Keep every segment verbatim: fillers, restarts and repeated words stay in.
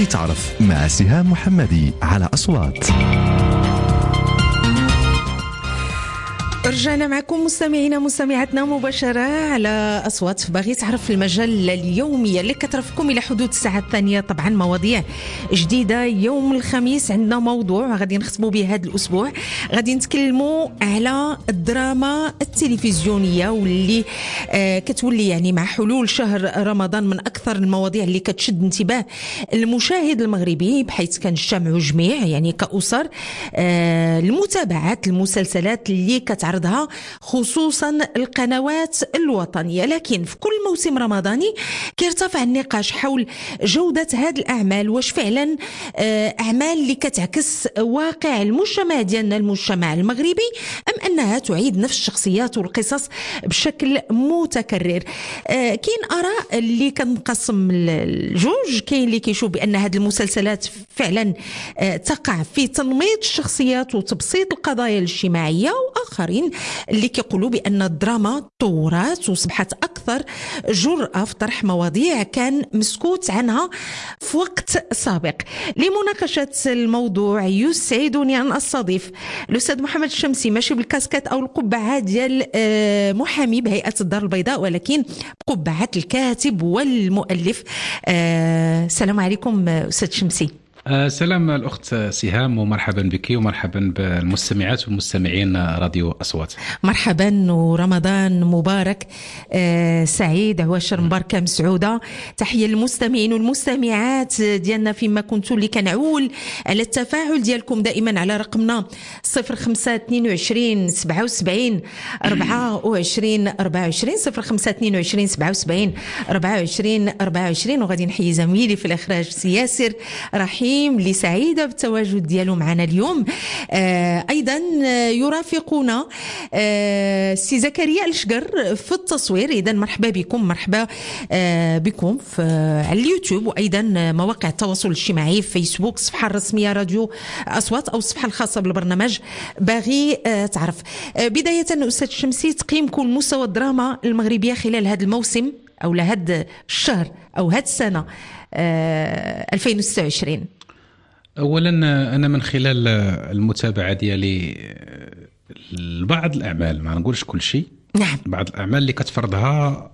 بغي تعرف مع سهام محمدي على أصوات. رجعنا معكم مستمعينا مستمعاتنا مباشرة على أصوات في باغي تعرف المجلة اليومية اللي كترفقكم إلى حدود الساعة الثانية. طبعا مواضيع جديدة يوم الخميس. عندنا موضوع غادي نختموا به هذا الأسبوع، غادي نتكلموا على الدراما التلفزيونية واللي آه كتولي يعني مع حلول شهر رمضان من أكثر المواضيع اللي كتشد انتباه المشاهد المغربي، بحيث كنجتمعوا جميع يعني كأسر آه لمتابعة المسلسلات اللي كتعرض عرضها خصوصا القنوات الوطنية. لكن في كل موسم رمضاني كيرتفع النقاش حول جودة هذه الأعمال، واش فعلا أعمال اللي كتعكس واقع المجتمع ديالنا المجتمع المغربي، أم أنها تعيد نفس الشخصيات والقصص بشكل متكرر. كاين آراء اللي كنقسم الجوج، كاين اللي كيشوف بأن هذه المسلسلات فعلا تقع في تنميط الشخصيات وتبسيط القضايا الاجتماعية، وآخرين اللي كيقولوا بأن الدراما تطورات وصبحت أكثر جرأة في طرح مواضيع كان مسكوت عنها في وقت سابق. لمناقشة الموضوع يسعدني أن أستضيف الأستاذ محمد الشمسي، ماشي بالكاسكات أو القبعة ديال محامي بهيئة الدار البيضاء، ولكن بقبعة الكاتب والمؤلف. السلام عليكم أستاذ شمسي. أه سلام الأخت سهام، ومرحبا بك ومرحبا بالمستمعات والمستمعين راديو أصوات. مرحبا ورمضان مبارك أه سعيد، عواشر مباركة مسعودة. تحية للمستمعين والمستمعات ديالنا فيما كنتوا، اللي كنعول على التفاعل ديالكم دائما على رقمنا صفر خمسة اثنين وعشرين سبعة وسبعين أربعة وعشرين أربعة وعشرين صفر خمسة اثنين وعشرين سبعة وسبعين أربعة وعشرين أربعة وعشرين. وغادي نحيي زميلي في الإخراج سياسر رحيم اللي سعيدة بالتواجد ديالو معنا اليوم. آه أيضا يرافقنا آه سي زكريا الشقر في التصوير. إذا مرحبا بكم، مرحبا آه بكم في على اليوتيوب، وأيضا مواقع التواصل الاجتماعي في فيسبوك، الصفحة الرسمية راديو أصوات أو الصفحة الخاصة بالبرنامج باغي آه تعرف. آه بداية أستاذ شمسي، تقييمكم مستوى الدراما المغربية خلال هذا الموسم أو لهذا الشهر أو هذه السنة آه ألفين وستة وعشرين؟ أولا أنا من خلال المتابعة ديالي لبعض الأعمال، ما نقولش كل شيء، نعم، بعض الأعمال اللي كتفرضها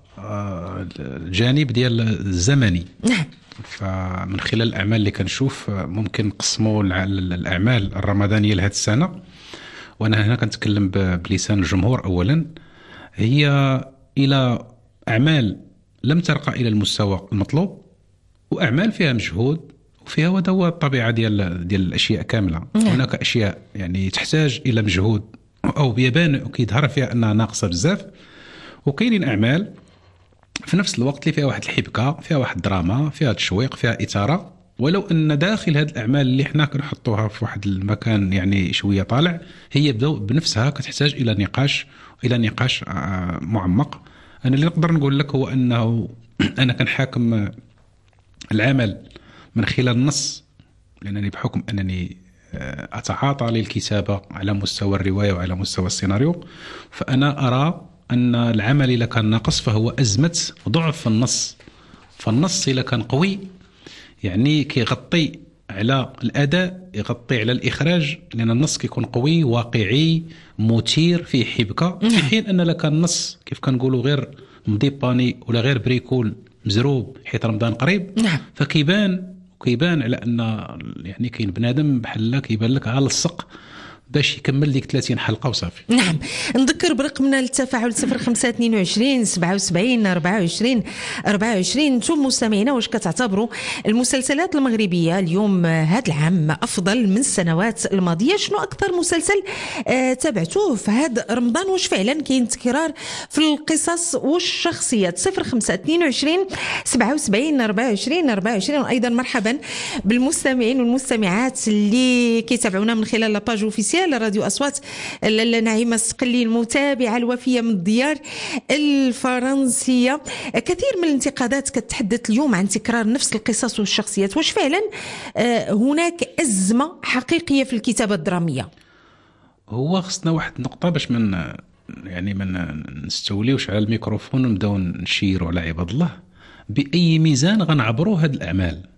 الجانب ديال الزمني، نعم، فمن خلال الأعمال اللي كنشوف ممكن نقسموا الأعمال الرمضانية لهذه السنة، وأنا هنا كنتكلم بلسان الجمهور. أولا هي إلى أعمال لم ترقى إلى المستوى المطلوب، وأعمال فيها مجهود وفيها ودوا الطبيعة ديال ديال الأشياء كاملة. هناك أشياء يعني تحتاج إلى مجهود أو بيبان وكيظهر فيها أنها ناقصة بزاف، وكاينين أعمال في نفس الوقت اللي فيها واحد الحبكة، فيها واحد دراما، فيها تشويق، فيها إثارة. ولو أن داخل هذه الأعمال اللي حنا كنحطوها في واحد المكان يعني شوية طالع، هي بنفسها كتحتاج إلى نقاش إلى نقاش معمق. أنا اللي نقدر نقول لك هو أنه أنا كنحاكم العمل من خلال النص، لأنني بحكم أنني أتعاطى للكتابة على مستوى الرواية وعلى مستوى السيناريو، فأنا أرى أن العمل إذا كان ناقص فهو أزمة ضعف في النص. فالنص إذا كان قوي يعني كيغطي على الأداء، يغطي على الإخراج، لأن النص كيكون قوي واقعي مثير فيه حبكة، في حين أن لك النص كيف كنقولوا غير مديباني ولا غير بريكول مزروب حيت رمضان قريب، نعم، فكيبان وكيبان على أن يعني كاين بنادم بحال كيبان لك على السق باش يكمل ديك ثلاثين حلقة وصافي. نعم، نذكر برقمنا للتفاعل صفر خمسة اثنين وعشرين سبعة وسبعين أربعة وعشرين أربعة وعشرين. نتوما مستمعينا واش كتعتبروا المسلسلات المغربية اليوم هذا العام أفضل من السنوات الماضية؟ شنو أكثر مسلسل آه تابعتوه في هذا رمضان؟ واش فعلا كاين تكرار في القصص والشخصيات؟ صفر خمسة اثنين وعشرين سبعة وسبعين أربعة وعشرين أربعة وعشرين. وأيضا مرحبا بالمستمعين والمستمعات اللي كيتابعونا من خلال لاباج اوفيسيال راديو أصوات. نعيمة السقلي المتابعة الوفية من الديار الفرنسية، كثير من الانتقادات كتحدث اليوم عن تكرار نفس القصص والشخصيات. واش فعلا هناك أزمة حقيقية في الكتابة الدرامية؟ هو خصنا واحد النقطة باش من يعني من نستوليوش على الميكروفون ونبداو نشيروا على عباد الله بأي ميزان غنعبروا هذه الأعمال.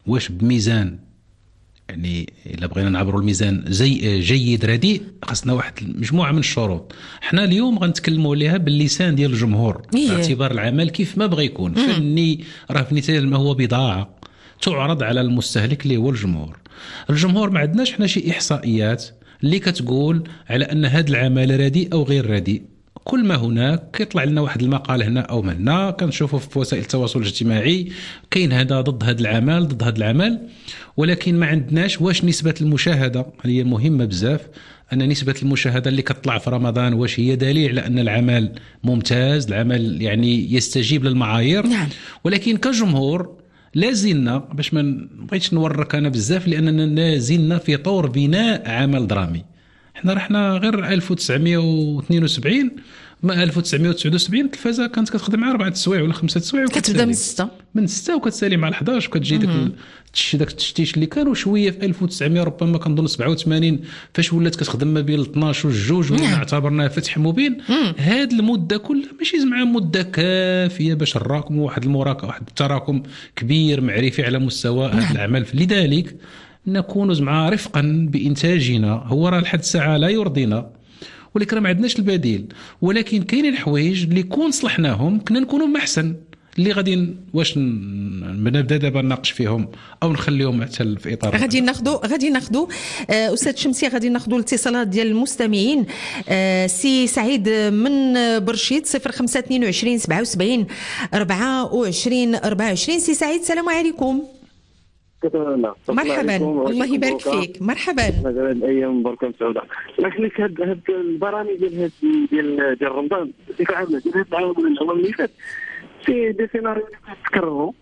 واش بميزان، يعني الا بغينا نعبروا الميزان زي جيد رديء، خاصنا واحد مجموعه من الشروط. حنا اليوم غنتكلموا عليها باللسان ديال الجمهور، باعتبار العمل كيف ما بغى يكون فني، راه في نتاية ما هو بضاعه تعرض على المستهلك اللي هو الجمهور. الجمهور ما عندناش حنا شي احصائيات اللي كتقول على ان هذا العمل رديء او غير رديء. كل ما هناك كيطلع لنا واحد المقال هنا او هنا، كنشوفوا في وسائل التواصل الاجتماعي كاين هذا ضد هذا العمل ضد هذا العمل، ولكن ما عندناش واش نسبة المشاهدة هي مهمة بزاف. أن نسبة المشاهدة اللي كتطلع في رمضان واش هي دليل على أن العمل ممتاز، العمل يعني يستجيب للمعايير. نعم. ولكن كجمهور لازلنا، باش ما بغيتش نورك أنا بزاف، لأننا لازلنا في طور بناء عمل درامي. احنا رحنا غير ألف وتسعمائة واثنين وسبعين، ما ألف وتسعمائة وتسعة وسبعين التلفازه كانت كتخدم مع اربعه السوايع ولا خمسه السوايع، كتبدا من ستة من ستة وكتسالي مع الحداش، وكتجي داك تشي داك التشتيش اللي كان. وشويه في ألف وتسعمائة ربما كنظن سبعة وثمانين فاش ولات كتخدم ما بين اثناش والجوج، ولا اعتبرناها فتح مبين. هاد المده كلها ماشي زعما مده كافيه باش نراكموا واحد المراكمه، واحد التراكم كبير معرفي على مستوى هذا الاعمال. لذلك نكون زعما رفقا بانتاجنا، هو راه لحد الساعه لا يرضينا، ولكن ما عندناش البديل. ولكن كاينين الحوايج اللي كون صلحناهم كنا نكونوا محسن، اللي غادي واش نبدا دابا نناقش فيهم او نخليهم حتى في اطار غادي ناخذوا غادي ناخذوا آه استاذ شمسي، غادي ناخذوا الاتصالات ديال المستمعين. آه سي سعيد من برشيد صفر خمسة اثنين وعشرين سبعة وسبعين أربعة وعشرين أربعة وعشرين. سي سعيد السلام عليكم. مرحبا، الله يبارك فيك. مرحبا. هذه الايام مباركه سعوده. لكن هاد هاد البرامج ديال ديال ديال رمضان بصفه عامه، ديال هاد العام الاول اللي فات، في دي سيناريو تكرروا،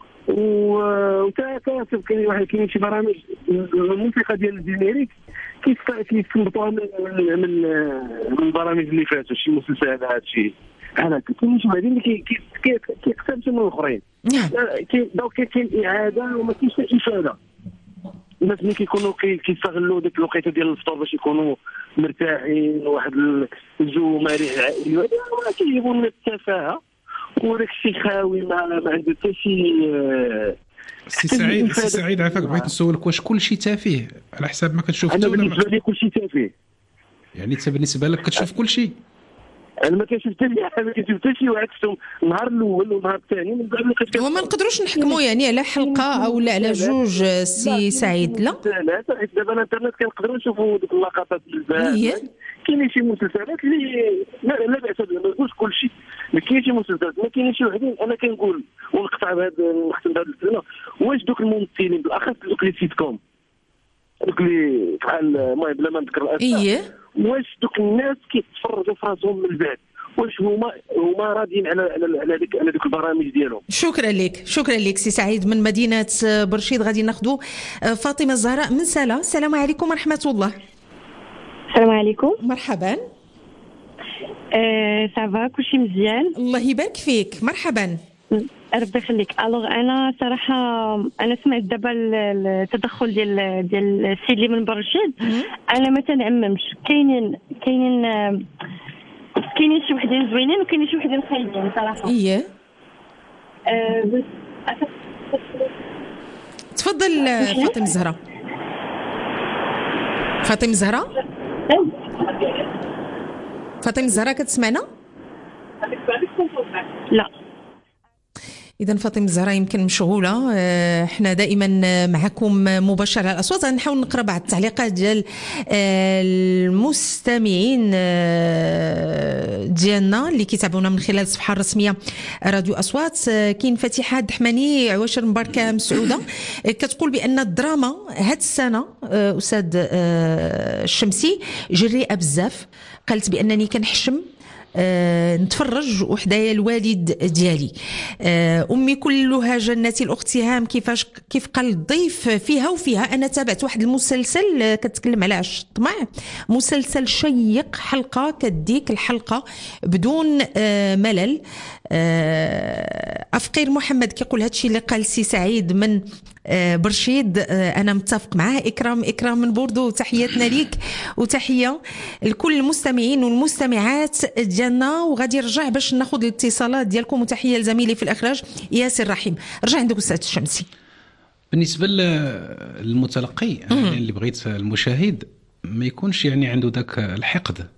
وكاسب كاين واحد كاين شي برامج الموسيقى ديال الجينيريك كيستنبطوها من من من البرامج اللي فاتوا، شي مسلسلات شي انا كاين شي بعدين اللي كيقتبسوا من الاخرين. نعم. دونك كاين اعاده وما كاينش افاده. الناس ملي كيكونوا كيستغلوا ديك الوقيته ديال الفطور باش يكونوا مرتاحين، واحد الجو مريح عائلي، ولا كيجيبوا لنا التفاهه وداك الشيء خاوي، ما ما عنده حتى شي. سي سعيد سي سعيد عافاك، بغيت نسولك واش كل شيء تافه على حساب ما كتشوف؟ انا بالنسبه لي كل شيء تافه. يعني انت بالنسبه لك كتشوف كل شيء؟ انا ما كنشوف حتى ما كنشوف حتى شي واحد شفتهم النهار الاول والنهار الثاني من بعد ما كنت. وما نقدروش نحكموا يعني على حلقه او لا على جوج سي سعيد. لا لا، حيت دابا الانترنت كنقدروا نشوفوا ديك اللقطات بزاف. كاينين شي مسلسلات اللي لا لا باس بها، ما نقولش كل شيء، ما كاينش شي مسلسلات، ما كاينين شي وحدين. انا كنقول ونقطع بهذا نختم بهذا الكلام، واش دوك الممثلين بالاخص دوك اللي سيت كوم، دوك اللي بحال المهم بلا ما نذكر الاسماء، واش دوك الناس كيتفرجوا في راسهم من بعد، واش هما هما راضيين على على ديك على ديك البرامج ديالهم؟ شكرا لك، شكرا لك سي سعيد من مدينه برشيد. غادي ناخذوا فاطمه الزهراء من سلا. السلام عليكم ورحمه الله. السلام عليكم. مرحبا. أه صافا كلشي مزيان؟ الله يبارك فيك. مرحبا. ربي يخليك. الوغ انا صراحه انا سمعت دابا التدخل ديال ديال السيد اللي من برشيد. انا ما تنعممش، كاينين كاينين كاينين شي وحدين زوينين وكاينين شي وحدين خايبين صراحه. اييه. أه تفضل فاطمه الزهراء. فاطمه الزهراء فاطمه الزهراء كتسمعنا؟ لا. إذا فاطمة الزهراء يمكن مشغولة. احنا دائما معكم مباشرة على الأصوات. غنحاول نقرأ بعض التعليقات ديال المستمعين ديالنا اللي كيتابعونا من خلال الصفحة الرسمية راديو أصوات. كاين فتيحة الدحماني عواشر مباركة مسعودة كتقول بأن الدراما هاد السنة أستاذ الشمسي جريئة بزاف. قالت بأنني كنحشم أه نتفرج وحدايا الوالد ديالي. أه امي كلها جنتي الاخت هام كيفاش كيف قال الضيف فيها وفيها. انا تابعت واحد المسلسل كتكلم على عش الطمع، مسلسل شيق، حلقه كديك الحلقه بدون أه ملل. أه افقير محمد كيقول هادشي اللي قال سي سعيد من أه برشيد. أه انا متفق معاه. اكرام اكرام من بوردو، تحياتنا ليك وتحيه لكل المستمعين والمستمعات ديالنا. وغادي نرجع باش ناخذ الاتصالات ديالكم، وتحيه لزميلي في الاخراج ياسر رحيم. رجع عندك استاذ الشمسي. بالنسبه للمتلقي يعني اللي بغيت المشاهد ما يكونش يعني عنده ذاك الحقد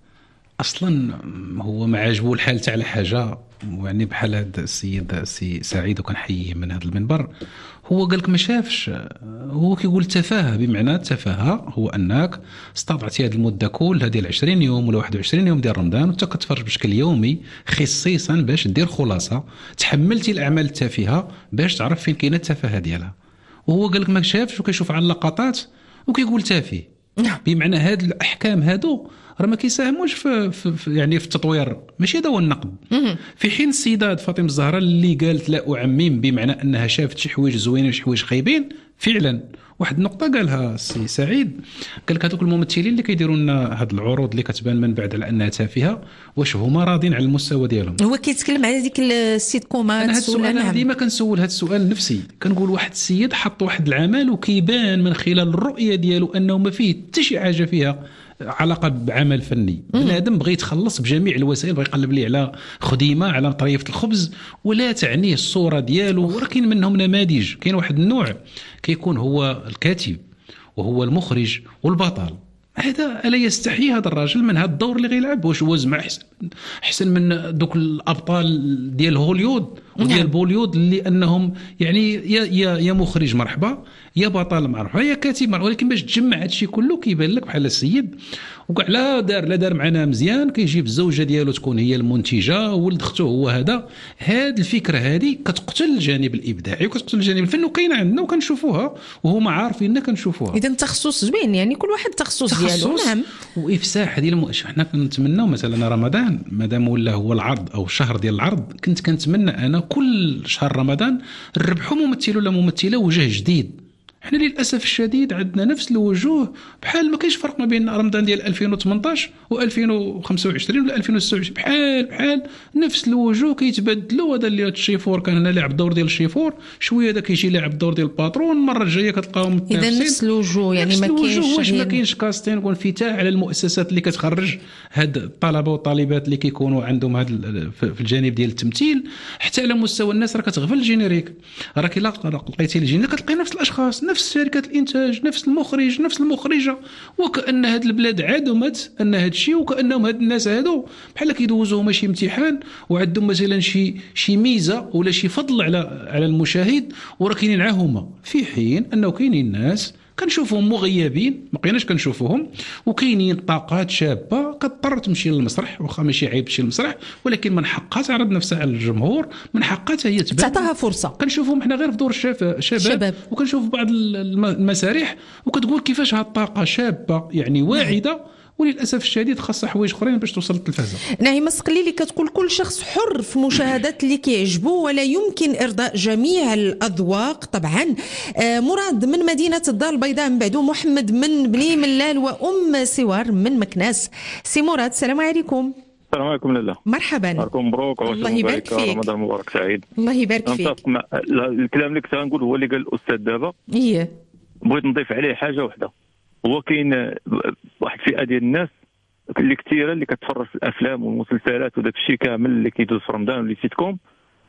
اصلا، هو ما عاجبه الحال تاع حاجه، يعني بحال هذا السيد السي سعيد وكنحييه من هذا المنبر، هو قالك ما شافش، هو كيقول تفاهه، بمعنى التفاهه هو انك استطعتي هذه المده كل هذه عشرين يوم ولا واحد وعشرين يوم ديال رمضان وانت كتفرج بشكل يومي خصيصا باش دير خلاصه، تحملتي الاعمال التافهه باش تعرف فين كاينه التفاهه ديالها، وهو قالك ما شافش وكيشوف على اللقطات وكيقول تافه. بمعنى هاد الاحكام هادو راه ما كيساهموش في, في, في يعني في التطوير، ماشي هذا هو النقد. في حين السيده فاطمه الزهراء اللي قالت لا اعمم، بمعنى انها شافت شي حوايج زوينين وشي حوايج خايبين فعلا. واحد النقطه قالها السي سعيد، قال لك هذوك الممثلين اللي كيديروا لنا هاد العروض اللي كتبان من بعد على انها تافهه، واش هما راضين على المستوى ديالهم؟ هو كيتكلم على ديك السيت كومات. انا هاد السؤال انا ديما كنسول هاد السؤال نفسي، كنقول واحد السيد حط واحد العمل وكيبان من خلال الرؤيه ديالو انه ما فيه حتى شي حاجه فيها علاقه بعمل فني، بنادم بغى يتخلص بجميع الوسائل، بغى يقلب لي على خديمه على طريفه الخبز ولا تعنيه الصوره ديالو. ولكن منهم نماذج، كاين واحد النوع كيكون هو الكاتب وهو المخرج والبطل، هذا الا يستحي هذا الراجل من هذا الدور اللي غيلعب؟ واش هو زعما احسن احسن من دوك الابطال ديال هوليوود وديال بوليوود اللي انهم يعني يا يا يا مخرج مرحبا، يا بطل مرحبا، يا كاتب مرحبا. ولكن باش تجمع هذا الشيء كله كيبان لك بحال السيد وكاع لا دار لا دار معنا مزيان، كيجيب الزوجه ديالو تكون هي المنتجه، ولد اخته هو هذا. هاد الفكره هذه كتقتل الجانب الابداعي وكتقتل الجانب الفني، وكاينه عندنا وكنشوفوها وهما عارفين كنشوفوها. اذا تخصص زوين، يعني كل واحد تخصص ديالو. نعم. وافساح هذه الم... حنا كنتمناو مثلا رمضان مادام ولا هو العرض او الشهر ديال العرض، كنت كنتمنى انا كل شهر رمضان نربحوا ممثل ولا ممثله وجه جديد. احنا للاسف الشديد عندنا نفس الوجوه، بحال ما كاينش فرق ما بين رمضان ديال ألفين وثمنطاش وألفين وخمسة وعشرين ولا ألفين وستة وعشرين، بحال بحال نفس الوجوه كيتبدلوا. هذا اللي الشيفور كان هنا لاعب الدور ديال الشيفور، شويه هذا كيجي لاعب الدور ديال الباترون، المره الجايه كتلقاهم متنافسين. اذا نفس الوجوه، يعني ما كاينش واش ما كاينش كاستين وانفتاح على المؤسسات اللي كتخرج هاد الطلبه والطالبات اللي كيكونوا عندهم هاد في الجانب ديال التمثيل. حتى على مستوى الناس راه كتغفل الجينيريك، راك الا لقيتي الجينيريك كتلقى نفس الاشخاص، نفس شركة الإنتاج، نفس المخرج، نفس المخرجة، وكأن هاد البلاد عدمت أن هاد الشيء، وكأنهم هاد الناس هادو بحال كيدوزوا ماشي امتحان وعندهم مثلا شي شي ميزة ولا شي فضل على على المشاهد، وراه كاينين عاهما. في حين أنه كاينين ناس كنشوفهم مغيبين ما بقيناش كنشوفوهم، وكاينين طاقات شابه كتضطر تمشي للمسرح، واخا ماشي عيب تمشي للمسرح، ولكن من حقها تعرض نفسها على الجمهور، من حقها هي تبان، تعطيها فرصه. كنشوفهم حنا غير في دور الشباب شباب، وكنشوف بعض المسارح وكتقول كيفاش هاد الطاقه شابه يعني واعده، وللاسف الشديد خاصها حوايج اخرين باش توصل للتلفازه. نعيمه السقليلي كتقول كل شخص حر في مشاهدات اللي كيعجبه، ولا يمكن ارضاء جميع الاذواق. طبعا آه مراد من مدينه الدار البيضاء، من بعده محمد من بني ملال، وام سوار من مكناس. سي مراد السلام عليكم. السلام عليكم لاله. مرحبا. نهاركم مبروك. الله يبارك فيك. رمضان مبارك سعيد. الله يبارك فيك. نتفق مع الكلام اللي كنت غنقول، هو اللي قال الاستاذ دابا. ايه بغيت نضيف عليه حاجه واحده. هو كاين واحد الفئه ديال الناس اللي كثيره اللي كتفرج في الافلام والمسلسلات وداك الشيء كامل اللي كيدوز في رمضان واللي سيت كوم،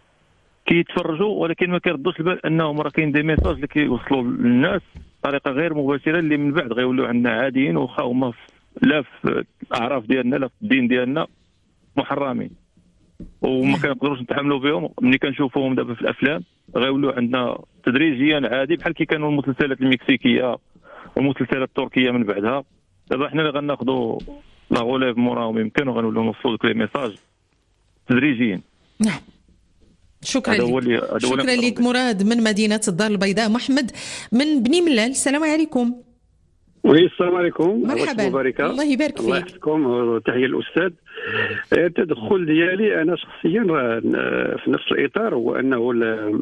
كيتفرجوا ولكن ما كيردوش البال انهم راه كاين دي ميساج اللي كيوصلوا للناس بطريقه غير مباشره، اللي من بعد غيولوا عندنا عاديين، واخا هما لا في الاعراف ديالنا لا في الدين ديالنا محرمين، وما كنقدروش نتحملوا بهم. ملي كنشوفوهم دابا في الافلام غيولوا عندنا تدريجيا عادي، بحال كي كانوا المسلسلات المكسيكيه والمسلسلات التركيه من بعدها. دابا حنا اللي غناخذوا لا غوليف موراهم يمكن، وغنولوا نوصلوا لك لي ميساج تدريجيا. نعم شكرا لك. شكرا لك مراد من مدينه الدار البيضاء. محمد من بني ملال السلام عليكم. وي السلام عليكم. مرحبا. الله يبارك فيك. الله يحفظكم وتحيه للاستاذ. التدخل ديالي انا شخصيا في نفس الاطار، هو انه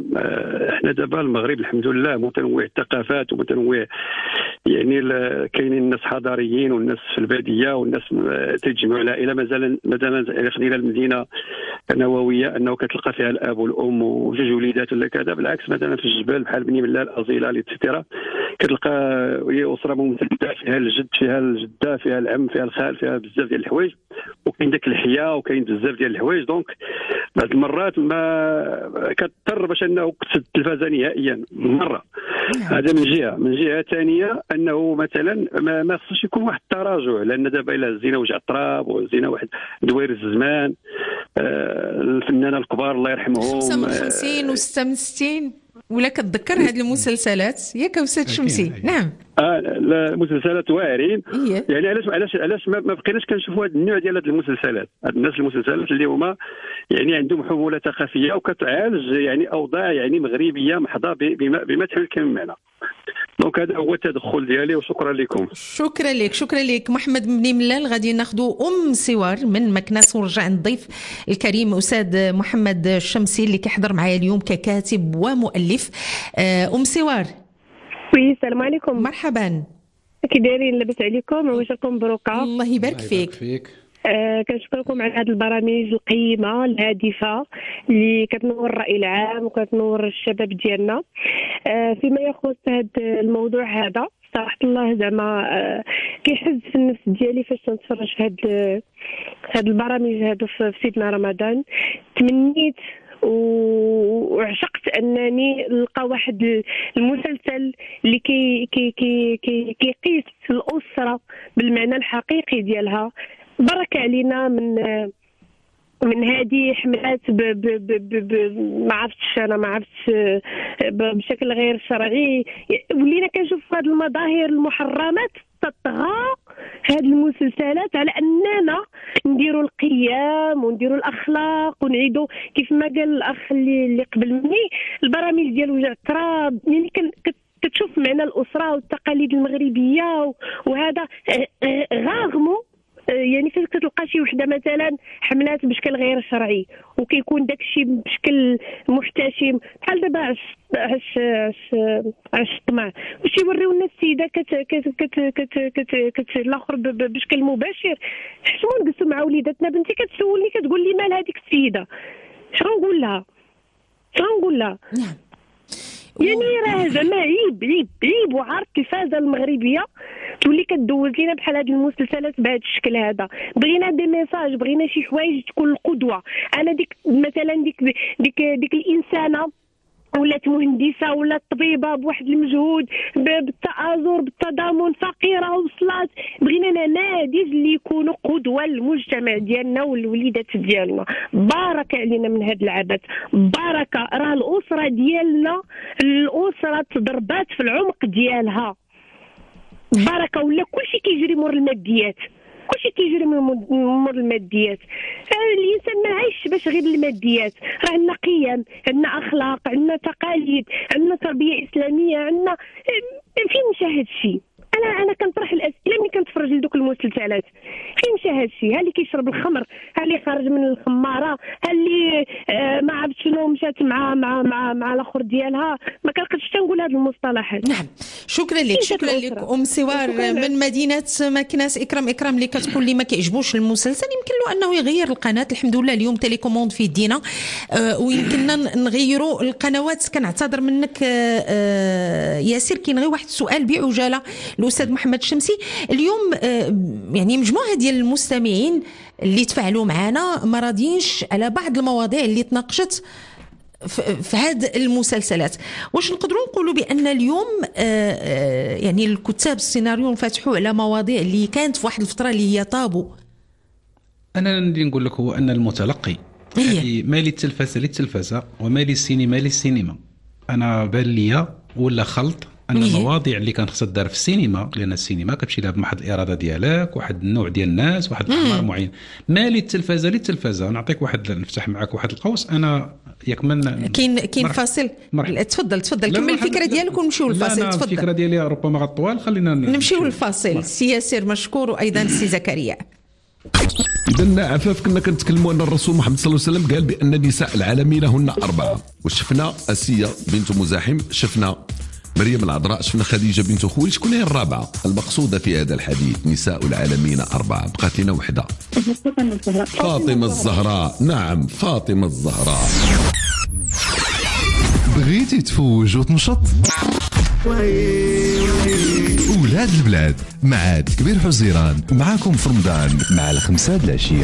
احنا دابا المغرب الحمد لله متنوع الثقافات ومتنوع، يعني كاينين الناس حضاريين والناس في الباديه والناس تجمع العائله. مازال مازال خلينا المدينه نوويه انه كتلقى فيها الاب والام وجوج وليدات ولا كذا، بالعكس مثلا في الجبال بحال بني ملال ازيله ليتسترا كتلقى هي اسره ممتده فيها الجد فيها الجده فيها العم فيها الخال فيها بزاف ديال الحوايج، وكاين داك الحياه وكاين بزاف ديال الحوايج. دونك بعض المرات ما كتضطر باش انه تسد التلفازه نهائيا مره. هذا من جهه. من جهه ثانيه انه مثلا ما, ما خصوش يكون واحد التراجع، لان دابا الى هزينا وجع التراب وهزينا واحد دوير الزمان، آه الفنانه الكبار الله يرحمهم خمسة من خمسين وستة من ستين، ولا كتذكر هذه المسلسلات ياك أستاذ شمسي؟ نعم. اه المسلسلات واعرين. إيه. يعني علاش علاش علاش ما بقيناش كنشوفوا هذا النوع ديال هذه المسلسلات، هاد الناس المسلسلات اللي هما يعني عندهم حموله ثقافيه وكتعالج يعني اوضاع يعني مغربيه محضه بما بما تحمل كم معنى. دونك هذا هو التدخل ديالي وشكرا لكم. شكرا لك شكرا لك محمد بن ملال. غادي ناخذوا ام سوار من مكناس ونرجع عند الضيف الكريم استاذ محمد الشمسي اللي كيحضر معايا اليوم ككاتب ومؤلف. ام سوار. وي السلام عليكم. مرحبا. كي دايرين؟ لاباس عليكم؟ عواشكم مبروكه. الله يبارك فيك. فيك. آه كنشكركم على هذه البرامج القيمه الهادفه اللي كتنور الراي العام وكتنور الشباب ديالنا. آه فيما يخص هذا الموضوع هذا صراحه الله زعما آه كيحز في النفس ديالي فاش نتفرج في هاد هاد البرامج هادو في سيدنا رمضان. تمنيت وعشقت انني نلقى واحد المسلسل اللي كي كي كي كي كيقيس الاسره بالمعنى الحقيقي ديالها. بركة علينا من من هذه حملات ب ب ب ب ما عرفتش انا ما عرفتش بشكل غير شرعي. ولينا كنشوف هذه المظاهر المحرمات تطغى هذه المسلسلات على اننا نديروا القيم ونديروا الاخلاق ونعيدوا كيف ما قال الاخ اللي, اللي قبل مني البرامج ديال وجع التراب. يعني كتشوف معنى الاسره والتقاليد المغربيه وهذا غاغمو. يعني فاش كتلقى شي وحده مثلا حملات بشكل غير شرعي وكيكون داكشي بشكل محتشم بحال دابا عش عش عش عش الطمع واش يوريو لنا السيده كت كت كت كت كت كت الاخر بشكل مباشر. شنو نجلسوا مع وليداتنا؟ بنتي كتسولني كتقول لي مال هذيك السيده، شنو نقول لها؟ شنو نقول لها؟ يعني راه زعما عيب عيب عيب وعار التلفازه المغربيه تولي كدوز لينا بحال هاد المسلسلات بهذا الشكل هذا. بغينا دي ميساج، بغينا شي حوايج تكون القدوه. انا ديك مثلا ديك ديك ديك الانسانه ولات مهندسه ولات طبيبه بواحد المجهود بالتآزر بالتضامن فقيره وصلات. بغينا نماذج اللي يكونوا قدوه للمجتمع ديالنا والوليدات ديالنا. بارك علينا من هذا العبث. بركه راه الاسره ديالنا الاسره تضربات في العمق ديالها. بركه ولا كلشي كيجري مور الماديات، كلشي كيجري مور الماديات. الانسان ما عايش باش غير الماديات. راه عندنا قيم، عندنا اخلاق، عندنا تقاليد، عندنا تربيه اسلاميه، عندنا فين مشى هذا الشيء؟ انا انا كنطرح الاسئله ملي كنتفرج لدوك المسلسلات. فين مشى هذا الشيء؟ ها اللي كيشرب الخمر، ها اللي خارج من الخماره، ها اللي آه ما عرفت شنو مشات مع مع مع مع الاخر ديالها. ما كنقدش نقول هذه المصطلحات. نعم شكرا لك شكرا لك ام سوار من مدينه مكناس. اكرم اكرم اللي كتقول لي ما كيعجبوش المسلسل يمكن له انه يغير القناه. الحمد لله اليوم تيليكوموند في يدينا آه ويمكننا نغيروا القنوات. كنعتذر منك آه آه ياسر. كاين غير واحد السؤال بعجاله الاستاذ محمد الشمسي. اليوم يعني مجموعه ديال المستمعين اللي تفاعلوا معنا ما راضيينش على بعض المواضيع اللي تناقشت في هذه المسلسلات. واش نقدروا نقولوا بان اليوم يعني الكتاب السيناريو انفتحوا على مواضيع اللي كانت في واحد الفتره اللي هي طابو؟ انا اللي نقول لك هو ان المتلقي ما لي التلفزه للتلفزه وما لي السينما للسينما. انا بان ليا ولا خلط ان المواضيع اللي كان خصها تدار في السينما، لان السينما كتمشي لها بواحد الاراده ديالك، واحد النوع ديال الناس، واحد الاعمار معين. ما لي التلفزه للتلفزه. نعطيك واحد نفتح معك واحد القوس. انا ياك من كاين كاين فاصل. تفضل تفضل كمل الفكره ديالك ونمشيو للفاصل. تفضل. الفكره ديالي ربما غطوال. خلينا نمشيو للفاصل. سي ياسر مشكور وايضا سي زكريا. إذن عفاف كنا كنتكلموا أن الرسول محمد صلى الله عليه وسلم قال بأن النساء العالمين هن أربعة، وشفنا أسية بنت مزاحم، شفنا مريم العذراء، شفنا خديجة بنت خويلد. شكون هي الرابعة المقصودة في هذا الحديث؟ نساء العالمين أربعة. بقات لنا وحدة، فاطمة الزهراء. نعم فاطمة الزهراء. بغيتي تفوج وتنشط هاد البلاد مع كبير حزيران معاكم في رمضان مع الخمسة د العشية.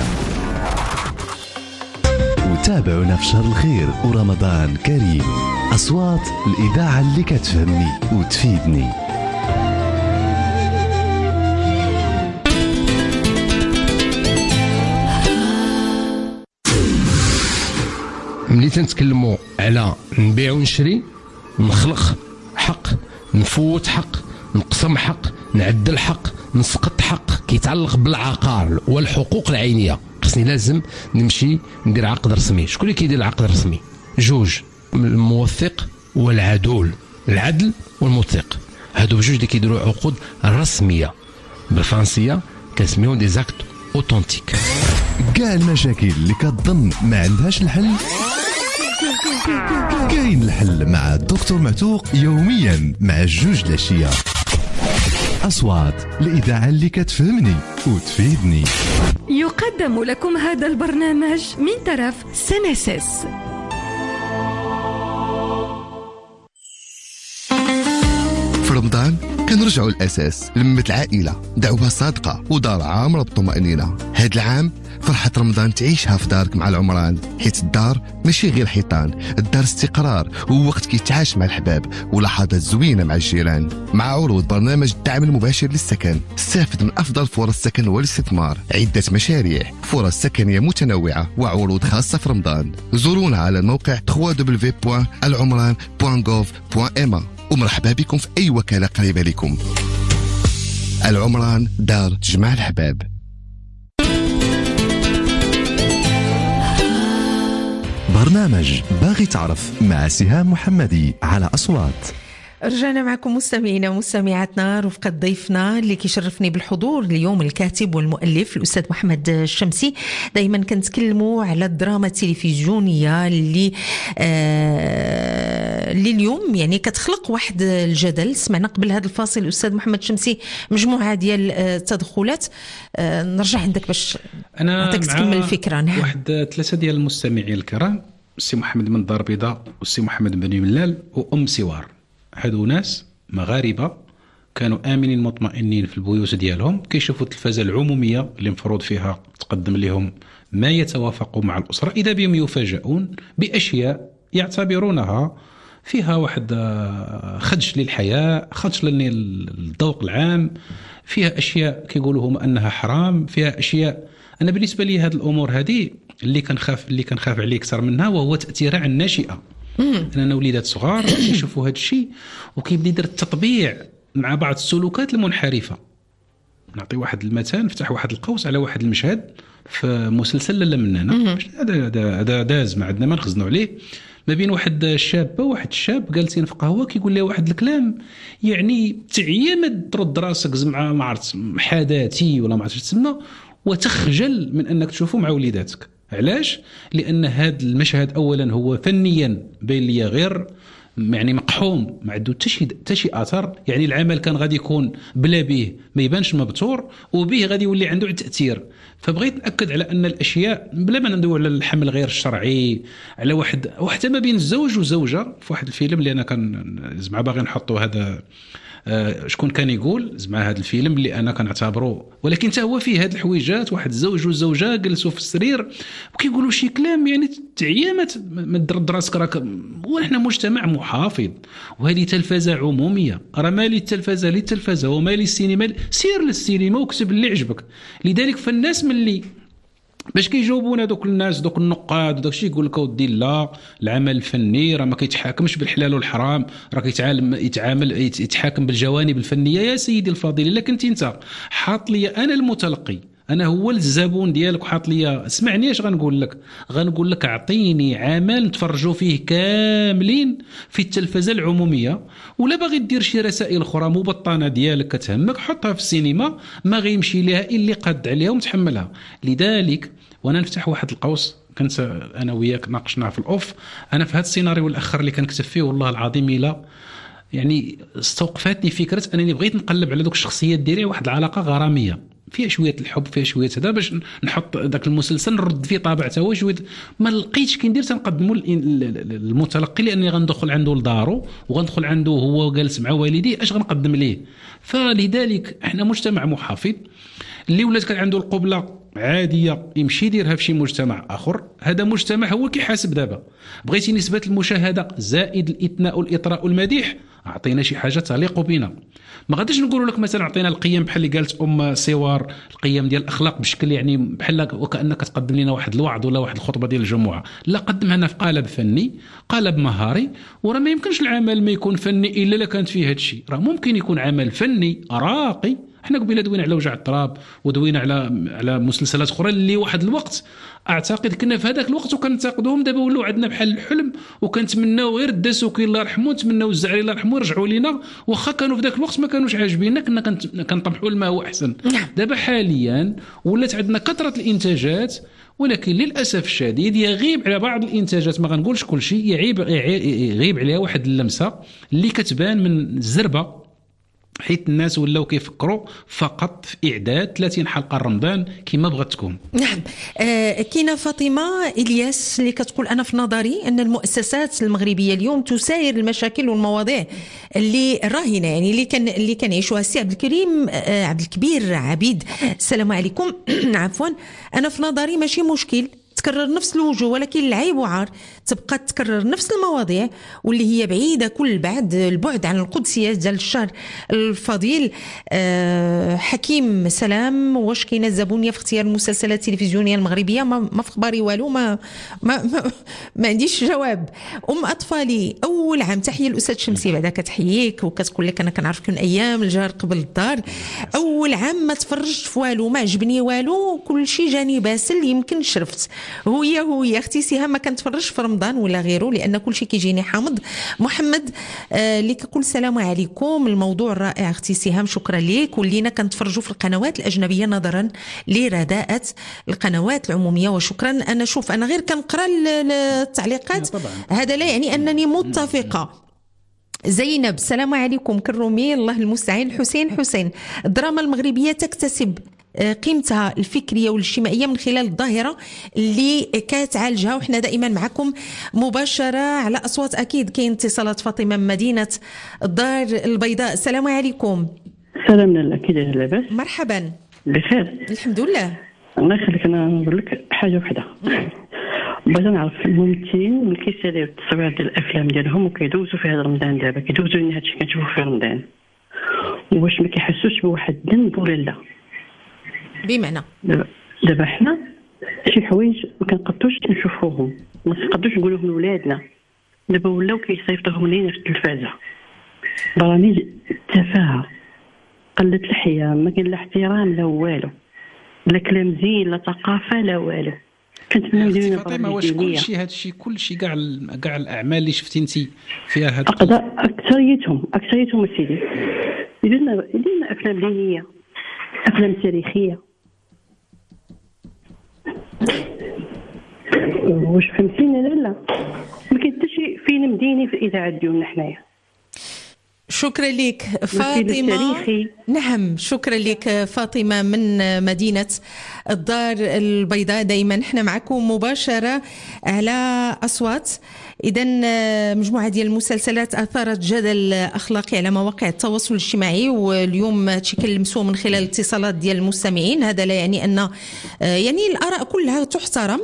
وتابعونا في شهر الخير ورمضان كريم. أصوات الإذاعة اللي كتفهمني وتفيدني. ملي تنتكلموا على نبيع ونشري، نخلق حق، نفوت حق، نقسم حق، نعدل حق، نسقط حق كيتعلق بالعقار والحقوق العينيه. خصني لازم نمشي ندير عقد رسمي. شكون اللي كيدير العقد الرسمي؟ جوج، الموثق والعدول، العدل والموثق، هادو بجوج اللي كيديروا عقود رسميه بالفرنسيه كنسميهم دي زاكت اوتونتيك. كاع المشاكل اللي كتظن ما عندهاش الحل كاين الحل مع الدكتور معتوق يوميا مع جوج العشيه. أصوات الإذاعة اللي كتفهمني وتفيدني. يقدم لكم هذا البرنامج من طرف سنسس. في رمضان كنرجعوا للأساس، لمة العائلة، دعوة صادقة ودار عامرة بالطمأنينة. هاد العام فرحة رمضان تعيشها في دارك مع العمران، حيت الدار ماشي غير حيطان، الدار استقرار ووقت كيتعاش مع الحباب ولحظات زوينة مع الجيران. مع عروض برنامج الدعم المباشر للسكن، استفد من أفضل فرص السكن والاستثمار، عدة مشاريع، فرص سكنية متنوعة وعروض خاصة في رمضان. زورونا على الموقع دبليو دبليو دبليو دوت العمران دوت غوف دوت إم ومرحبا بكم في أي وكالة قريبة لكم. العمران دار تجمع الحباب. برنامج باغي تعرف مع سهام محمدي على أصوات. رجعنا معكم مستمعينا ومستمعاتنا، رفقة ضيفنا اللي كيشرفني بالحضور اليوم الكاتب والمؤلف الأستاذ محمد الشمسي. دايما كنتكلموا على الدراما التلفزيونية اللي آه اللي اليوم يعني كتخلق واحد الجدل. سمعنا قبل هذا الفاصل الأستاذ محمد الشمسي مجموعة ديال التدخلات. آه نرجع عندك باش نعطيك تكمل الفكرة. نعم. واحد ثلاثة ديال المستمعين الكرام، السي محمد بن دار بيضاء والسي محمد بن ملال وأم سوار، هادو ناس مغاربة كانوا آمنين مطمئنين في البيوت ديالهم، كيشوفوا التلفازة العمومية اللي مفروض فيها تقدم لهم ما يتوافق مع الأسرة، إذا بهم يفاجئون بأشياء يعتبرونها فيها واحد خدش للحياة، خدش للذوق العام، فيها أشياء كيقولوا هم أنها حرام، فيها أشياء. أنا بالنسبة لي هذه الأمور هذه اللي كنخاف اللي كنخاف عليه أكثر منها وهو تأثيرها على الناشئة. أنا وليدات صغار يشوفوا هذا الشيء وكيبدا يدير التطبيع مع بعض السلوكات المنحرفة. نعطي واحد المثال، نفتح واحد القوس على واحد المشهد في مسلسل لا مننا، هذا هذا داز ما عندنا ما نخزنوا عليه، ما بين واحد الشابه وواحد الشاب جالسين في قهوه كيقول له واحد الكلام يعني تعيا ما ترد راسك زعما ما عرفت حداتي ولا ما عرفتش تسمى، وتخجل من انك تشوفه مع وليداتك. علاش؟ لان هذا المشهد اولا هو فنيا بين لي غير يعني مقحوم، ما عنده حتى شي حتى شي اثر، يعني العمل كان غادي يكون بلا به ما يبانش مبتور، وبه غادي يولي عنده تاثير. فبغيت ناكد على ان الاشياء بلا ما ندوي على الحمل غير الشرعي، على واحد وحتى ما بين الزوج وزوجه في واحد الفيلم اللي انا كان زعما باغي نحطوا هذا آه شكون كان يقول زعما هذا الفيلم اللي انا كنعتبره، ولكن حتى هو فيه هذه الحويجات، واحد الزوج والزوجه جلسوا في السرير وكيقولوا شي كلام يعني تعيامات ما ترد راسك، راك ونحن مجتمع محافظ وهذه تلفزه عموميه، راه مالي التلفزه للتلفزه ومالي السينما، سير للسينما وكتب اللي عجبك. لذلك فالناس ملي باش كيجاوبونا دوك الناس دوك النقاد وداك الشيء يقول لك اودي لا العمل الفني راه ما كيتحاكمش بالحلال والحرام، راه كيتعامل يتعامل يتحاكم بالجوانب الفنيه. يا سيدي الفاضل، الا كنت انت حاط لي انا المتلقي، انا هو الزبون ديالك وحاط لي، اسمعني اش غنقول لك، غنقول لك اعطيني عمل نتفرجوا فيه كاملين في التلفزه العموميه، ولا باغي دير شي رسائل اخرى مبطنه ديالك كتهمك حطها في السينما، ما غيمشي ليها الا قاد عليها ومتحملها. لذلك وانا نفتح واحد القوس، كنت انا وياك ناقشناه في الاوف، انا في هذا السيناريو الاخر اللي كنكتب فيه والله العظيم الا يعني استوقفتني فكره انني بغيت نقلب على دوك الشخصيات ديالي واحد العلاقه غراميه، فيها شويه الحب فيها شويه هذا باش نحط ذاك المسلسل نرد فيه طابع تا هو شويه ما لقيتش كي ندير تنقدموا المتلقي لاني غندخل عنده لدارو وغندخل عنده هو جالس مع والديه اش غنقدم ليه. فلذلك احنا مجتمع محافظ اللي ولات كان عنده القبله عاديه يمشي يديرها في شي مجتمع اخر. هذا مجتمع هو كيحاسب دابا بغيتي نسبه المشاهده زائد الاثناء والاطراء والمديح اعطينا شي حاجه تليق بنا. ما غاديش نقولوا لك مثلا عطينا القيم بحال اللي قالت ام سوار القيم ديال الاخلاق بشكل يعني بحال وكانك تقدم لنا واحد الوعظ ولا واحد الخطبه ديال الجمعه. لا قدمها لنا في قالب فني قالب مهاري. وراه ما يمكنش العمل ما يكون فني الا الا كانت فيه هذا الشيء. راه ممكن يكون عمل فني راقي. احنا قبيله دوينا على وجع التراب ودوينا على على مسلسلات اخرى اللي واحد الوقت اعتقد كنا في هذاك الوقت وكنتقدوهم دابا ولاو عندنا بحال الحلم وكنتمناو غير الدسوكي الله يرحمه نتمناو الزعري الله يرحمه يرجعوا لينا واخا كانوا في ذاك الوقت ما كانوش عاجبيننا كنا كنطمحوا لما هو احسن. دابا حاليا ولات عندنا كثره الانتاجات ولكن للاسف الشديد يغيب على بعض الانتاجات ما غنقولش كل شيء يعيب يغيب عليها واحد اللمسه اللي كتبان من الزربه حيت الناس ولاو كيفكروا فقط في اعداد ثلاثين حلقه رمضان كما بغات تكون. نعم. آه كاينه فاطمه الياس اللي كتقول انا في نظري ان المؤسسات المغربيه اليوم تساير المشاكل والمواضيع اللي راهنه يعني اللي كان اللي كنعيشوها. السي عبد الكريم آه عبد الكبير عبيد السلام عليكم. عفوا انا في نظري ماشي مشكل تكرر نفس الوجوه ولكن العيب وعار تبقى تكرر نفس المواضيع واللي هي بعيدة كل البعد البعد عن القدسية ديال الشهر الفضيل. أه حكيم سلام واش كاينه الزبونيه في اختيار المسلسلات التلفزيونيه المغربيه؟ ما, ما في خباري والو ما ما, ما ما عنديش جواب. ام اطفالي اول عام تحيه الاستاذ شمسي بعدا كتحييك وكتقول لك انا كنعرفك من ايام الجار قبل الدار. اول عام ما تفرجت في والو ما عجبني والو كل شيء جاني باسل يمكن شرفت هويا هويا اختي سهام ما كنتفرجش في رمضان ولا غيره لان كل شيء كيجيني حامض. محمد آه اللي كيقول السلام عليكم الموضوع رائع اختي سهام شكرا لك. ولينا كنتفرجوا في القنوات الاجنبيه نظرا لرداءه القنوات العموميه وشكرا. انا شوف انا غير كنقرا التعليقات هذا لا يعني انني متفقه. زينب السلام عليكم كرومي الله المستعان. حسين حسين الدراما المغربيه تكتسب قيمتها الفكريه والاجتماعيه من خلال الظاهره اللي كتعالجها وحنا دائما معكم مباشره على اصوات. اكيد كاين اتصالات. فاطمه من مدينه الدار البيضاء السلام عليكم. السلام لله كي داير لاباس؟ مرحبا بخير الحمد لله. الله يخليك انا نقول لك حاجه وحده بغيت نعرف الممثلين ملي كيساليو التصوير ديال الافلام ديالهم وكيدوزوا في هذا رمضان دابا كيدوزوا لنا هادشي كنشوفوا في رمضان واش ما كيحسوش بواحد الذنب ولا لا؟ بمعنى دابا حنا شي حوايج ما كنقدوش نشوفوهم ما كنقدوش نقولوهم لولادنا دابا ولاو كيصيفطوهم لينا في التلفازه برامج تفاهه قله الحياه ما كاين لا احترام لا والو لا كلام زين لا ثقافه لا والو. كنتمنى يديروا لنا فاطمه واش كلشي هادشي كلشي كاع كاع الاعمال اللي شفتي انت فيها هاد اكثريتهم اكثريتهم سيدي يديروا لنا يديروا لنا افلام دينيه افلام تاريخيه واش فهمتيني لا لا ما كاين حتى شي فيلم ديني في الاذاعه ديالنا حنايا. شكرا لك فاطمة. نعم شكرا لك فاطمة من مدينة الدار البيضاء. دايما احنا معكم مباشرة على أصوات. إذن مجموعة ديال المسلسلات أثارت جدل أخلاقي على مواقع التواصل الاجتماعي واليوم هادشي كنلمسوه من خلال الاتصالات ديال المستمعين. هذا لا يعني أن يعني الآراء كلها تحترم.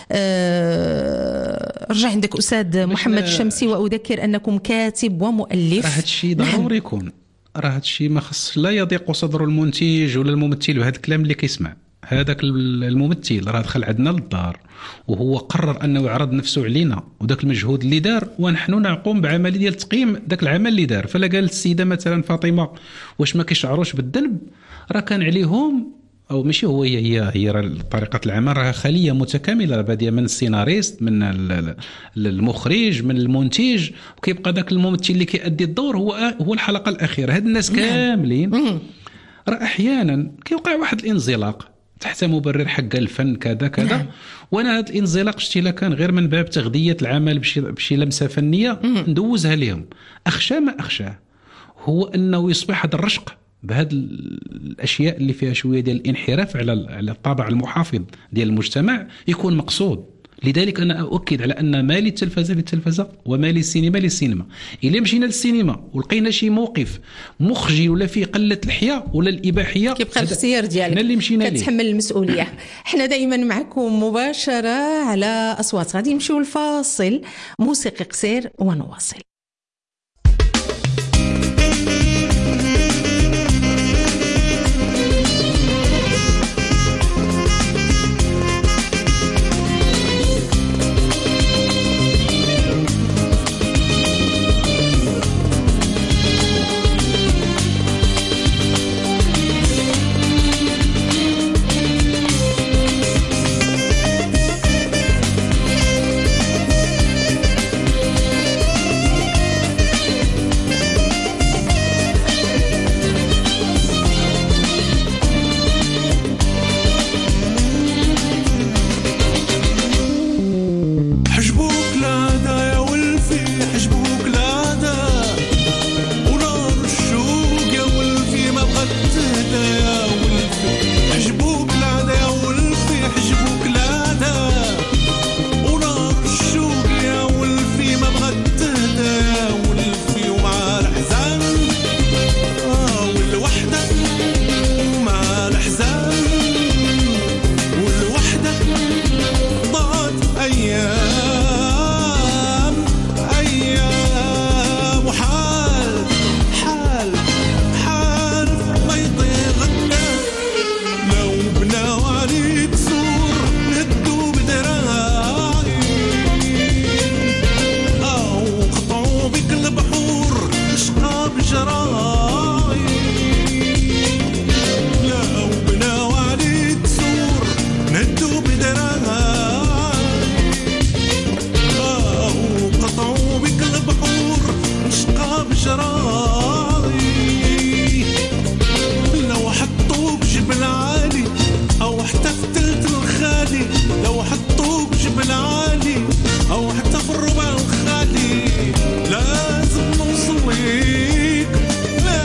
رجع عندك أستاذ محمد الشمسي وأذكر أنكم كاتب ومؤلف. راه هادشي ضروري يكون راه هادشي ما خص لا يضيق صدر المنتج ولا الممثل وهذا الكلام اللي كيسمع. هذاك الممثل راه دخل عندنا للدار وهو قرر انه يعرض نفسه علينا وداك المجهود اللي دار ونحن نقوم بعمليه ديال تقييم داك العمل اللي دار. فلا قالت السيده مثلا فاطمه واش ما كيشعروش بالذنب راه كان عليهم او ماشي هو هي هي طريقه العمل راه خليه متكامله باديه من السيناريست من المخرج من المنتج وكيبقى داك الممثل اللي كيأدي الدور هو هو الحلقه الاخيره. هاد الناس كاملين راه احيانا كيوقع واحد الانزلاق تحت مبرر حق الفن كذا كذا. نعم. وانا هذا الانزلاق شتي لا كان غير من باب تغذيه العمل بشي بشي لمسه فنيه ندوزها لهم. اخشى ما اخشاه هو انه يصبح هذا الرشق بهذه الاشياء اللي فيها شويه ديال الانحراف على على الطابع المحافظ ديال المجتمع يكون مقصود. لذلك انا اؤكد على ان ما للتلفزه للتلفزه وما للسينما للسينما. الا مشينا للسينما ولقينا شي موقف مخجل ولا فيه قله الحياء ولا الاباحيه، كيبقى الاختيار ديالك، اللي مشينا ليه كتحمل المسؤوليه. حنا دائما معكم مباشره على اصوات. غادي نمشيو الفاصل موسيقي قصير ونواصل. لازم نوصل ليك.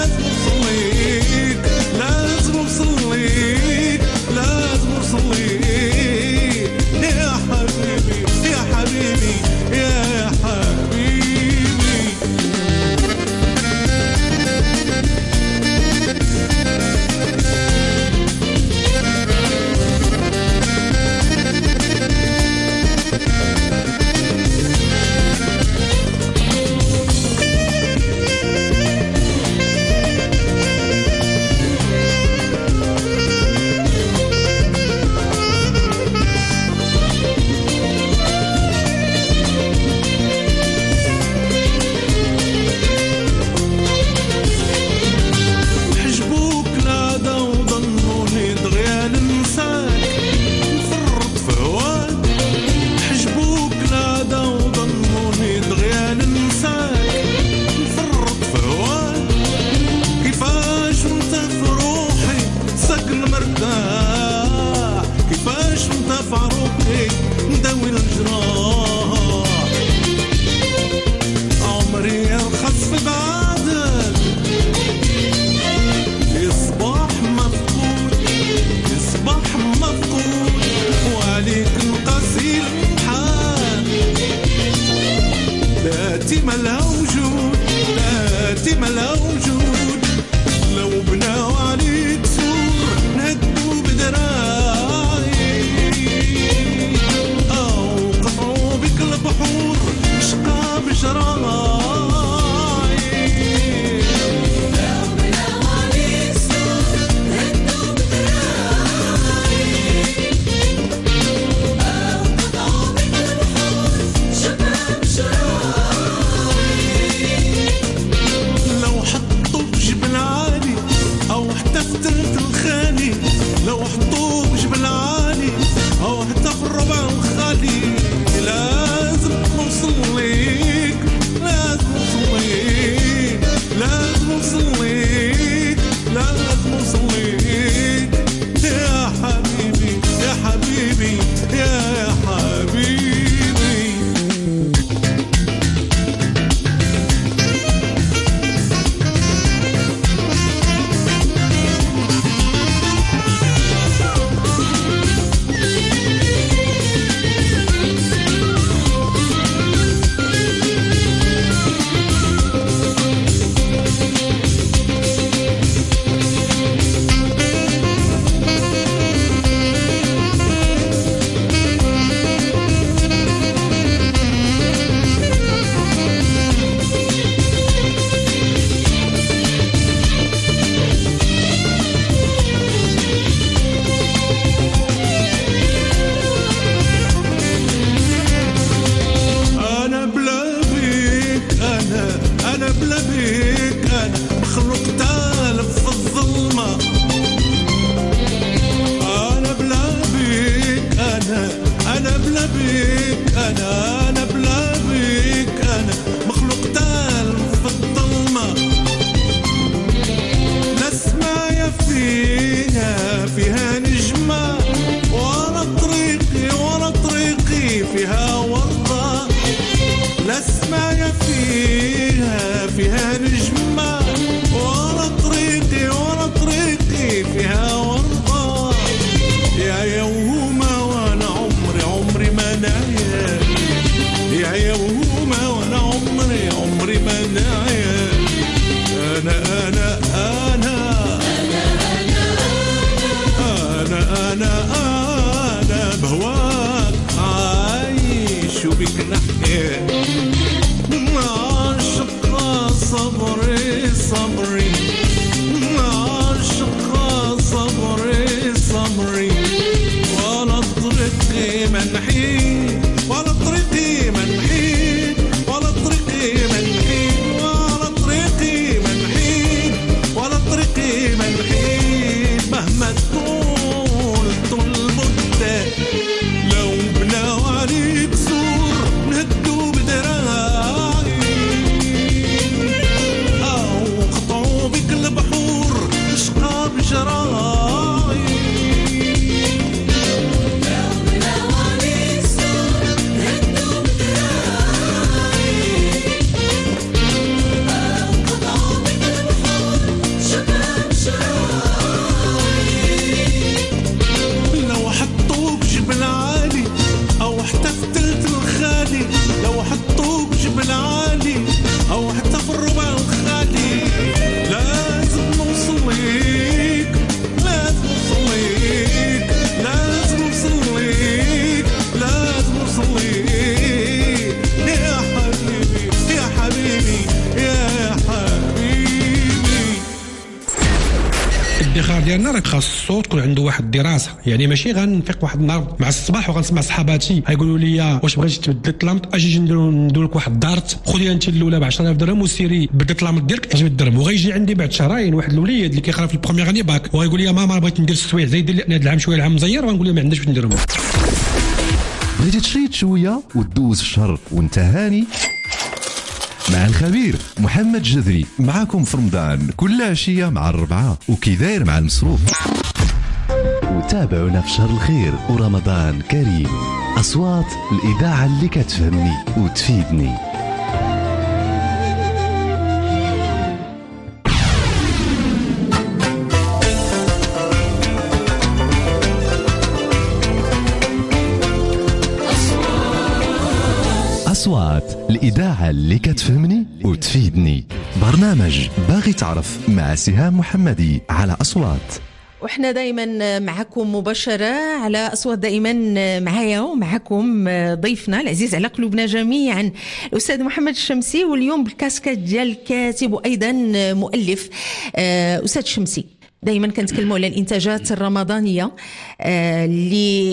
وانا انا بهواك عايش وبك نحكي عاشق صبري صبري عاشق صبري صبري ولا طريقي منحي ولا طريقي منحي ولا طريقي منحي ولا طريقي منحي ولا طريقي منحي مهما طول طول مدة لو بناو عليك سور نهدو بدراعي أو قطعوا بك البحور تشقى بجراعي لو بناو عليك سور نهدو بدراعي أو قطعوا بك البحور تشقى بجراعي لو حطوك جبل عالي أو حتى في تلت الخالي لو حطوك جبل عالي أو حتى في الربع الخالي لازم نوصل ليك لازم نوصل ليك لازم نوصل ليك لازم نوصل ليك يا حبيبي يا حبيبي يا حبيبي. الادخار ديالنا راه خاص الصوت تكون عنده واحد الدراسه، يعني ماشي غنفيق واحد النهار مع الصباح وغنسمع صحاباتي غيقولوا لي واش بغيتي تبدل الطلامط اجي نديرو ندير لك واحد الدارت خذيها انت الاولى ب عشرة آلاف درهم وسيري بدل الطلامط ديالك عشرة درهم، وغيجي عندي بعد شهرين واحد الوليد اللي كيقرا في البروميير اني باك وغيقول لي ماما بغيت ندير السويع زايد لي هذا العام شويه العام مزير، وغنقول له ما عندناش باش نديرهم. بغيتي تشيط شويه وتدوز الشهر وانت هاني مع الخبير محمد جذري معاكم في رمضان كل عشيه مع الربعه وكي داير مع المصروف. وتابعونا في شهر الخير ورمضان كريم. اصوات الاذاعه اللي كتفهمني وتفيدني. أصوات الإذاعة اللي كتفهمني وتفيدني. برنامج باغي تعرف مع سهام محمدي على أصوات. وإحنا دائما معكم مباشرة على أصوات، دائما معايا ومعكم ضيفنا العزيز على قلوبنا جميعا الأستاذ محمد الشمسي، واليوم بالكاسكات ديال الكاتب وأيضا مؤلف. أستاذ الشمسي، دائما كنتكلموا على الانتاجات الرمضانيه اللي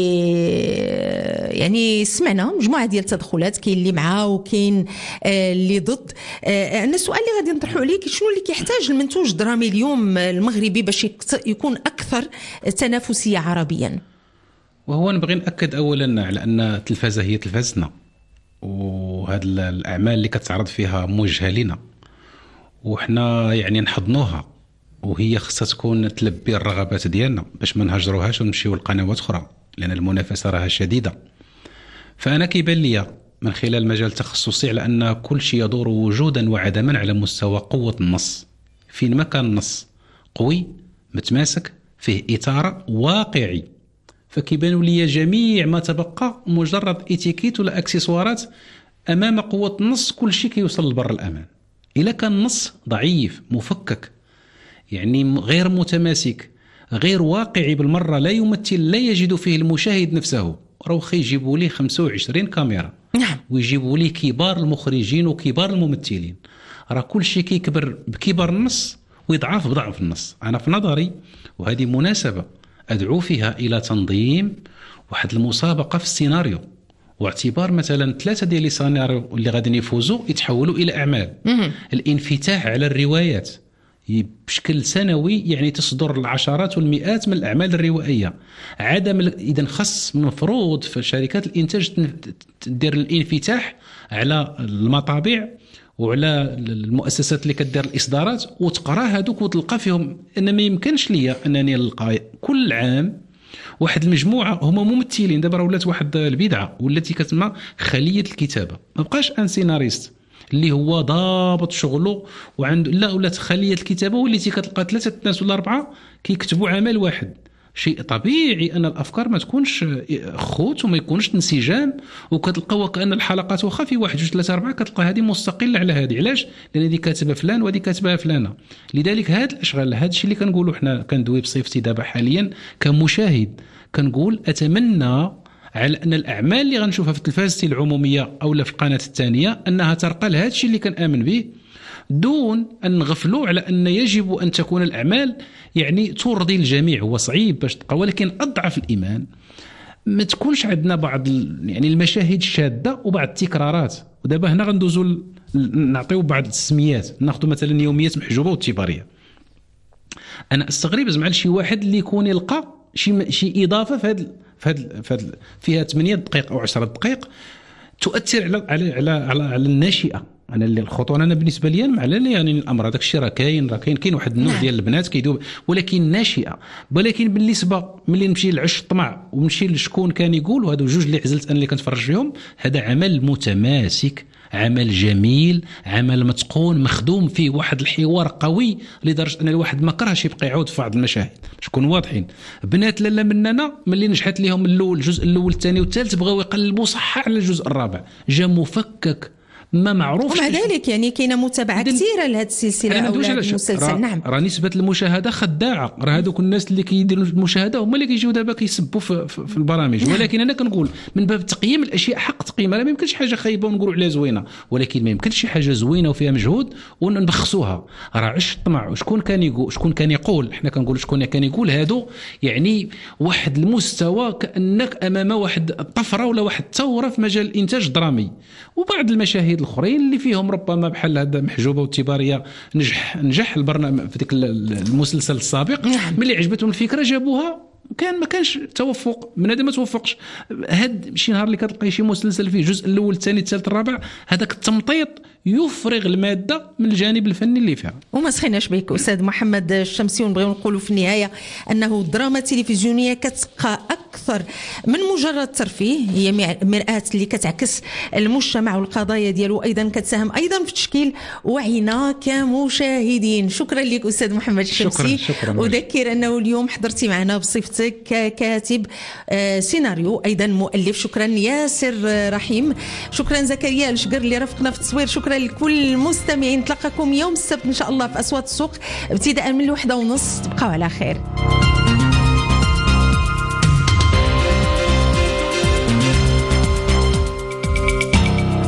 يعني سمعنا مجموعه ديال التدخلات، كاين اللي معاه وكاين اللي ضد. انا السؤال اللي غادي نطرحه عليك، شنو اللي كيحتاج المنتوج الدرامي اليوم المغربي باش يكون اكثر تنافسيه عربيا؟ وهو نبغي ناكد اولا على ان التلفازه هي تلفازتنا، وهذه الاعمال اللي كتعرض فيها موجهه لنا وحنا يعني نحضنوها، وهي خصها تكون تلبي الرغبات ديالنا باش ما نهجروهاش ونمشيو لقنوات اخرى، لان المنافسه راها شديده. فانا كيبان لي من خلال المجال التخصصي على ان كل شيء يدور وجودا وعدما على مستوى قوه النص. فين ما كان النص قوي متماسك فيه اطار واقعي، فكيبانوا لي جميع ما تبقى مجرد اتيكيت ولا اكسسوارات امام قوه النص. كل شيء كيوصل لبر الامان. الا كان النص ضعيف مفكك يعني غير متماسك غير واقعي بالمرة، لا يمثل لا يجد فيه المشاهد نفسه، راهو يجيبوا ليه خمسة وعشرين كاميرا نعم، ويجيبوا ليه كبار المخرجين وكبار الممثلين، راه كل شيء كيكبر بكبر النص ويضعف بضعف النص. انا في نظري وهذه مناسبة ادعو فيها الى تنظيم واحد المسابقة في السيناريو، واعتبار مثلا ثلاثة ديال السيناريو اللي غادي يفوزوا يتحولوا الى اعمال. الانفتاح على الروايات بشكل سنوي، يعني تصدر العشرات والمئات من الأعمال الروائية. عدم إذن خص مفروض في شركات الإنتاج تدير الانفتاح على المطابع وعلى المؤسسات اللي كدير الإصدارات وتقرأ هذوك وتلقى فيهم. أن ما يمكنش لي أنني نلقى كل عام واحد المجموعة هما ممثلين. دابا ولات واحد البدعة والتي كتسمى خلية الكتابة، ما بقاش ان سيناريست اللي هو ضابط شغله وعنده، لا ولات خلية الكتابة والتي كتلقى ثلاثة ناس ولا أربعة كيكتبوا عمل واحد. شيء طبيعي ان الافكار ما تكونش خوت وما يكونش انسجام، وكتلقى وكأن الحلقات واخا في واحد جوج ثلاثه اربعه كتلقى هذه مستقله على هذه. علاش؟ لان هذه كاتبه فلان وهذه كاتبها فلانه. لذلك هذه الاشغال، هذا الشيء اللي كنقولوا حنا كندوي بصفتي دابا حاليا كمشاهد، كنقول اتمنى على ان الاعمال اللي غنشوفها في التلفازه العموميه او في القناه الثانيه انها ترقى لهذا الشيء اللي كنامن به، دون أن نغفلوا على أن يجب أن تكون الأعمال يعني ترضي الجميع. هو صعيب باش تبقى، ولكن أضعف الإيمان ما تكونش عندنا بعض يعني المشاهد الشاذة وبعض التكرارات. ودابا هنا غندوزوا نعطيو بعض السميات، ناخذ مثلا يوميات محجوبة والتبارية. أنا أستغرب زعما شي واحد اللي يكون يلقى شي شي إضافة في هذا في هذا في هذا فيها ثمانية دقائق أو عشرة دقائق تؤثر على على على, على, على الناشئة. انا اللي الخطوره انا بالنسبه لي مع يعني الامر هذاك الشيء راه كاين راه كاين كاين واحد النوع نعم. ديال البنات كيدوب ولكن ناشئه. ولكن بالنسبه ملي نمشي لعش الطمع ونمشي لشكون كان يقول، وهذو جوج اللي عزلت انا اللي كنتفرج فيهم، هذا عمل متماسك، عمل جميل، عمل متقون، مخدوم فيه واحد الحوار قوي لدرجه ان الواحد ما كرهش يبقى يعود في بعض المشاهد. باش نكونوا واضحين، بنات لالا مننا ملي نجحت لهم الاول الجزء الاول الثاني والثالث بغاو يقلبوا صح على الجزء الرابع، جا مفكك ما معروف. ومع ذلك يعني كاينه متابعه كثيره لهذه السلسله او لهذا المسلسل. نعم، راه نسبه المشاهده خداعه. راه هذوك الناس اللي كيديروا المشاهده هما اللي كيجيو دابا كيسبوا في, في, في البرامج. نعم. ولكن انا كنقول من باب تقييم الاشياء حق تقييمها، ما يمكنش حاجه خايبه ونقولوا عليها زوينه، ولكن ما يمكنش شي حاجه زوينه وفيها مجهود ونبخسوها. راه عش الطمع وشكون كان يقول شكون كان يقول حنا كنقولوا شكون كان يقول هادو يعني واحد المستوى كانك امام واحد طفره ولا واحد ثوره في مجال الانتاج الدرامي. وبعض المشاهد الاخرين اللي فيهم ربما بحال هذا محجوبه والتباريه نجح نجح البرنامج في ذاك المسلسل السابق. نعم. ملي عجبتهم الفكره جابوها، كان ما كانش توفق من هذا ما توفقش. هاد شي نهار اللي كتلقاي شي مسلسل فيه الجزء الاول الثاني الثالث الرابع، هذاك التمطيط يفرغ الماده من الجانب الفني اللي فيها. وما سخيناش بك استاذ محمد الشمسي، ونبغيو نقولوا في النهايه انه الدراما التلفزيونيه كتبقى اكثر من مجرد ترفيه، هي مرآة اللي كتعكس المجتمع والقضايا ديالو، ايضا كتساهم ايضا في تشكيل وعينا كمشاهدين. شكرا لك استاذ محمد الشمسي. شكرا, شكرا وذكر انه اليوم حضرتي معنا بصفتك ككاتب سيناريو ايضا مؤلف. شكرا ياسر رحيم، شكرا زكريا الشقر اللي رافقنا في التصوير. شكرا لكل المستمعين، نتلاقاكم يوم السبت ان شاء الله في اصوات السوق ابتداء من الوحده ونص. تبقاو على خير.